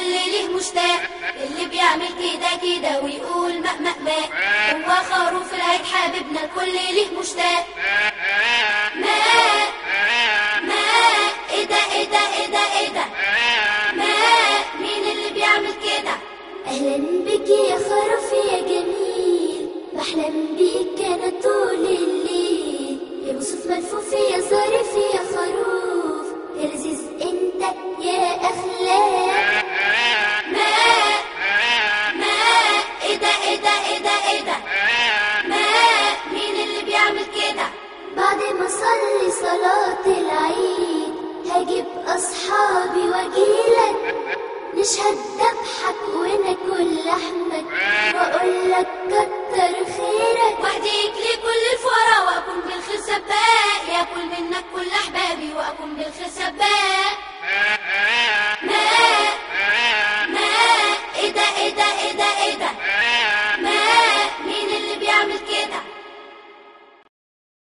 الكل ليه مشتاق، اللي بيعمل كده كده ويقول ماء ماء ماء، هو خروف العيد حبيبنا الكل ليه مشتاق. ماء ماء، ايه ده ايه ده ايه ده ايه ده؟ ماء، مين اللي بيعمل كده؟ أهلا بك يا خروف يا جميل، بحلم بيك أنا طول الليل، يا بصوت ملفوف يا ظريف يا خروف، يا لذيذ أنت يا أخلاق. ماء ماء، ايه ده ايه ده ايه ده ايه ده؟ ماء، مين اللي بيعمل كده؟ بعد ما أصلي صلاة العيد هجيب أصحابي وأجيب